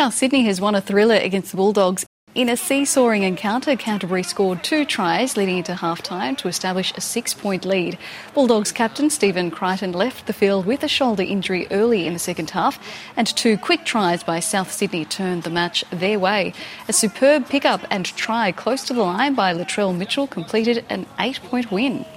South Sydney has won a thriller against the Bulldogs. In a seesawing encounter, Canterbury scored 2 tries leading into half-time to establish a 6-point lead. Bulldogs captain Stephen Crichton left the field with a shoulder injury early in the second half, and 2 quick tries by South Sydney turned the match their way. A superb pick-up and try close to the line by Latrell Mitchell completed an 8-point win.